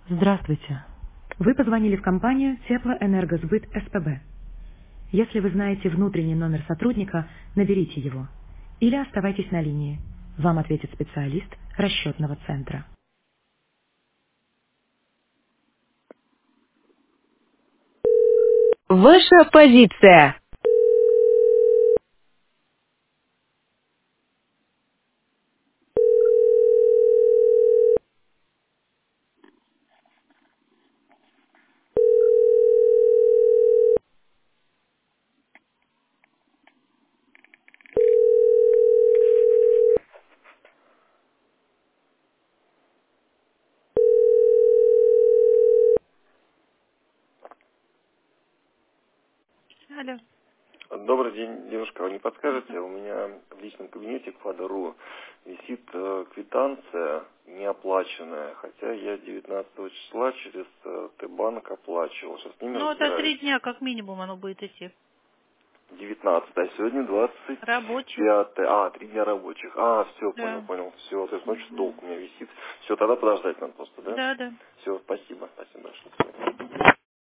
Здравствуйте. Вы позвонили в компанию Теплоэнергосбыт СПБ. Если вы знаете внутренний номер сотрудника, наберите его. Или оставайтесь на линии. Вам ответит специалист расчетного центра. Ваша позиция. Алло. Добрый день, девушка. Вы не подскажете, у меня в личном кабинете к Фадору висит квитанция неоплаченная, хотя я 19 числа через Т-банк оплачивал. Сейчас с ними Ну, это разбираюсь. 3 дня, как минимум, оно будет идти. 19, а сегодня 25. Рабочих. 3 дня рабочих. Все, Да. понял. Все, то есть ночью Мгм. долг у меня висит. Все, тогда подождать надо просто, да? Да, да. Все, спасибо большое.